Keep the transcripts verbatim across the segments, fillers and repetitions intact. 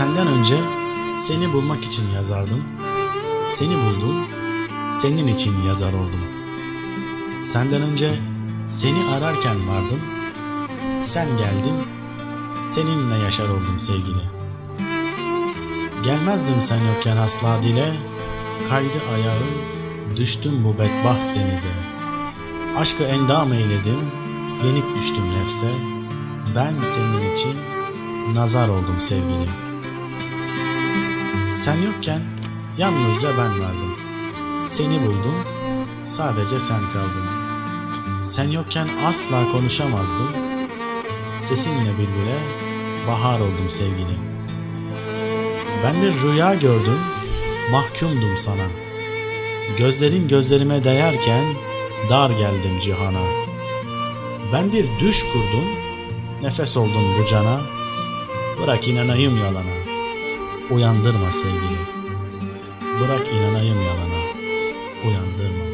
Senden önce seni bulmak için yazardım. Seni buldum, senin için yazar oldum. Senden önce seni ararken vardım. Sen geldin, seninle yaşar oldum sevgili. Gelmezdim sen yokken asla dile, kaydı ayağım, düştüm bu bedbaht denize. Aşkı endam eyledim, yenik düştüm nefse. Ben senin için nazar oldum sevgili. Sen yokken yalnızca ben vardım. Seni buldum, sadece sen kaldın. Sen yokken asla konuşamazdım. Sesinle bülbüle bahar oldum sevgili. Ben bir rüya gördüm, mahkumdum sana. Gözlerin gözlerime değerken dar geldim cihana. Ben bir düş kurdum, nefes oldum bu cana. Bırak inanayım yalana, uyandırma sevgili. Bırak inanayım yalana, uyandırma.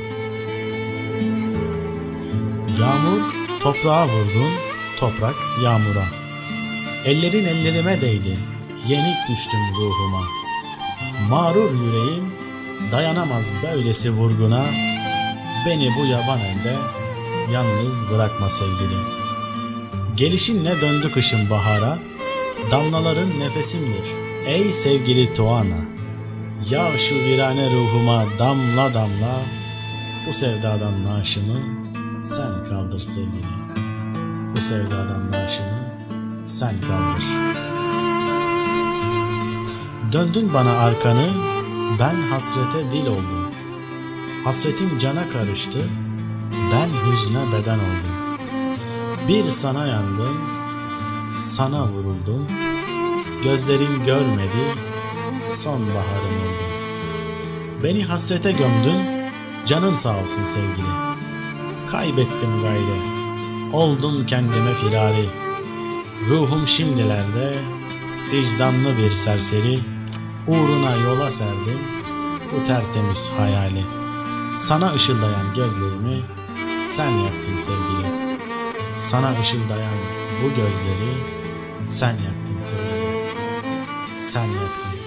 Yağmur toprağa vurdun, toprak yağmura. Ellerin ellerime değdi, yenik düştüm ruhuma. Mağrur yüreğim dayanamaz böylesi vurguna. Beni bu yaban elde yalnız bırakma sevgili. Gelişinle döndü kışın bahara. Damlaların nefesimdir ey sevgili Tuana. Yağ şu virane ruhuma damla damla. Bu sevdadan naaşımı sen kaldır sevgili. Bu sevdadan naaşımı sen kaldır. Döndün bana arkanı, ben hasrete dil oldum. Hasretim cana karıştı, ben hüzne beden oldum. Bir sana yandım, sana vuruldum. Gözlerin görmedi, sonbaharım oldum. Beni hasrete gömdün, canın sağ olsun sevgili. Kaybettim gayrı, oldum kendime firari. Ruhum şimdilerde vicdanlı bir serseri. Uğruna yola serdim bu tertemiz hayali. Sana ışıldayan gözlerimi sen yaktın sevgili. Sana ışıldayan bu gözleri sen yaktın sevgili. Sen yaktın.